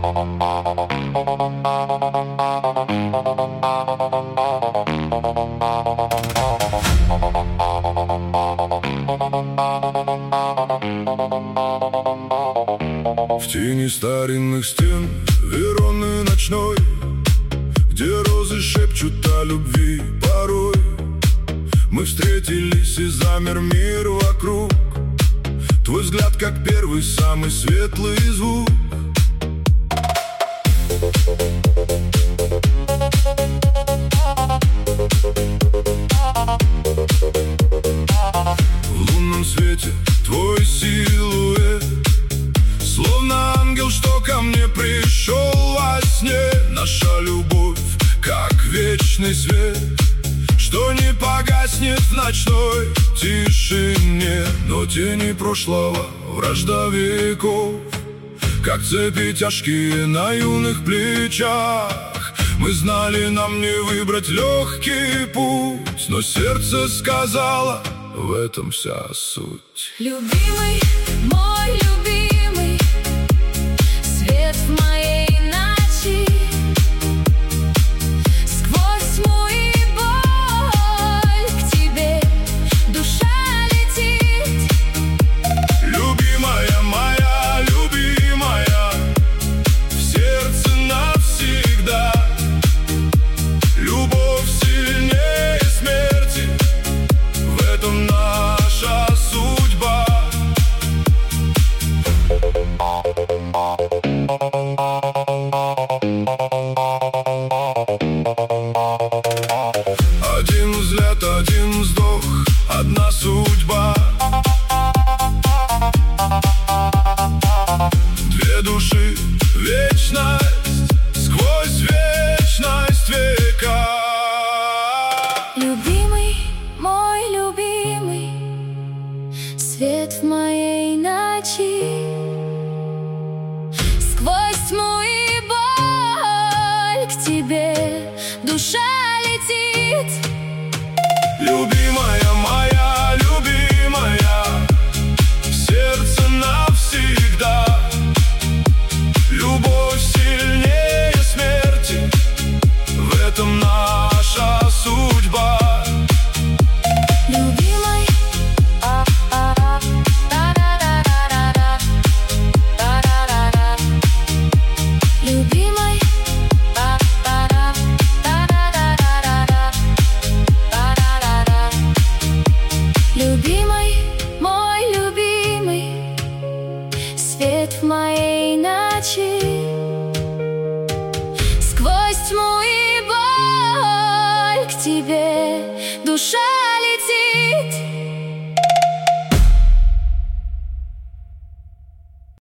В тени старинных стен Вероны ночной, где розы шепчут о любви порой, мы встретились и замер мир вокруг. Твой взгляд, как первый, самый светлый звук. В лунном свете твой силуэт, словно ангел, что ко мне пришел во сне. Наша любовь, как вечный свет, что не погаснет в ночной тишине. Но тени прошлого, вражда веков, как цепи тяжкие на юных плечах. Мы знали, нам не выбрать легкий путь, но сердце сказало, в этом вся суть. Любимый, мой любимый, свет в моей ночи. Сквозь тьму и боль к тебе душа летит. Любимая моя, любимая, в сердце навсегда. Любовь сильнее смерти, в этом наша судьба. Один взгляд, один вздох, одна судьба. Две души, вечность, сквозь вечность века. Любимый, мой любимый, свет в моей ночи. Сквозь тьму и боль к тебе душа летит. Любимая моя, любимая, в сердце навсегда. Любовь сильнее смерти, в этом наша судьба. Любимый, любимый, любимый, мой любимый, свет в моей ночи. Сквозь тьму и боль к тебе душа